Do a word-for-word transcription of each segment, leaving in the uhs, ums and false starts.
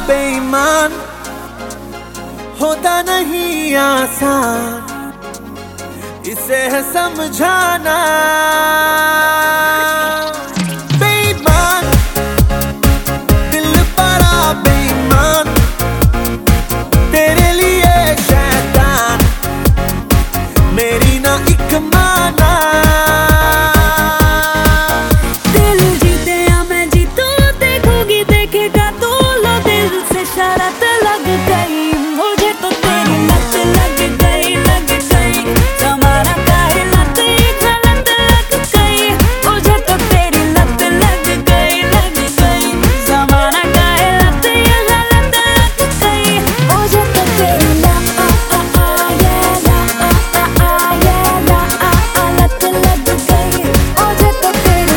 बेईमान होता नहीं आसान, इसे है समझाना। बेईमान दिल बड़ा बेईमान, तेरे लिए शैतान मेरी ना एक माना। दिल जीते या मैं जीतूं, देखोगी देखेगा तू, लो दिल से शरारत लग गई मुझे तो तेरी लत लग गई लग गई। जमाना काहे लत ये गलत लग गई मुझे तो तेरी लत लग गई लग गई। जमाना काहे लत ये गलत लग गई मुझे तो तेरी लत लत लग गई मुझे तो तेरी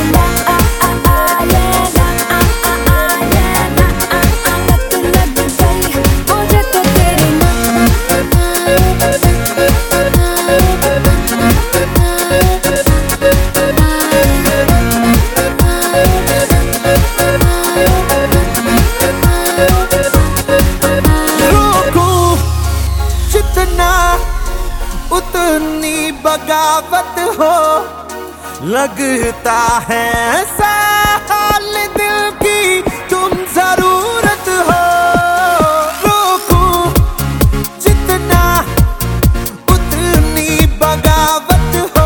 उतनी बगावत हो, लगता है ऐसा हाल दिल की तुम जरूरत हो। रोकूं जितना उतनी बगावत हो,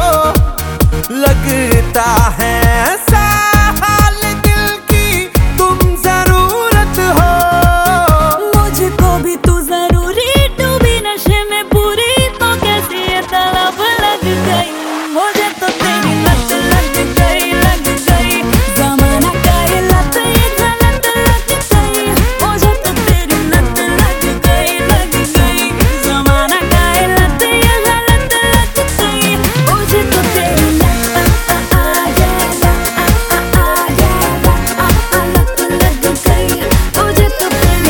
लगता है ऐसा हाल दिल की तुम जरूरत हो। मुझको भी तू जरूरी, डूबी नशे में पूरी तो कैसी ये तलब लग गई मुझे तो तेरी लत लग गई लग गई। जमाना काहे लत ये गलत लग गई मुझे तो तेरी लत लग गई लग गई। जमाना काहे लत ये गलत लग गई मुझे तो तेरी लत लत लग गई मुझे तो तेरी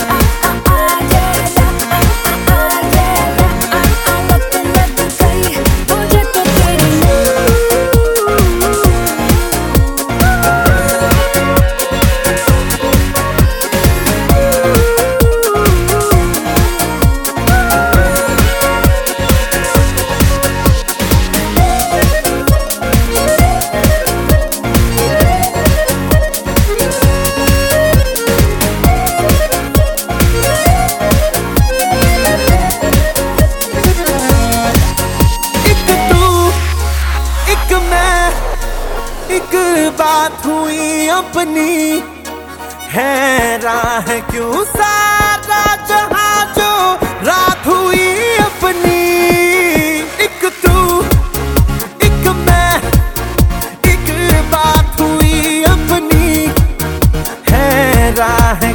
एक बात हुई अपनी, हैरान है क्यों सारा जहां जो रात हुई अपनी। एक तू एक मैं, एक बात हुई अपनी, हैरान है